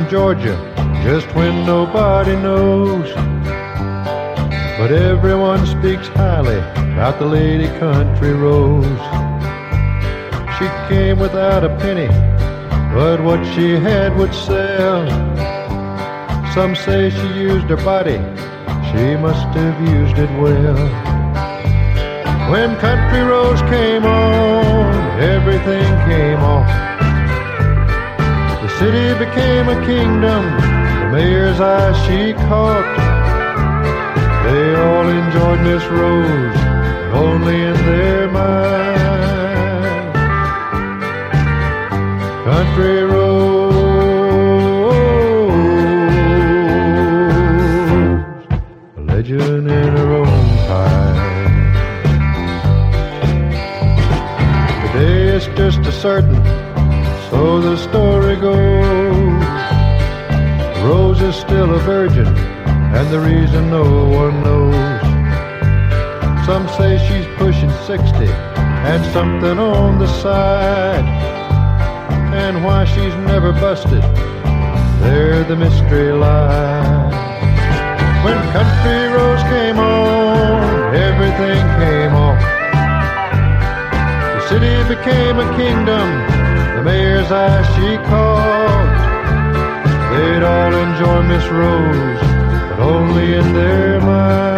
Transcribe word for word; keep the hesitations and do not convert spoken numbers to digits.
Georgia just when nobody knows. But everyone speaks highly about the Lady Country Rose. She came without a penny, but what she had would sell. Some say she used her body, she must have used it well. When Country Rose came on, everything came off. The city became a kingdom, the mayor's eye she caught. They all enjoyed Miss Rose, but only in their mind. Country Rose, a legend in her own time. Today it's just as certain, so the story goes. Rose is still a virgin, and the reason no one knows. Some say she's pushing sixty and something on the side, and why she's never busted, there the mystery lies. When Country Rose came on, everything came off. The city became a kingdom, the mayor's eye she caught. They'd all enjoy Miss Rose, but only in their mind.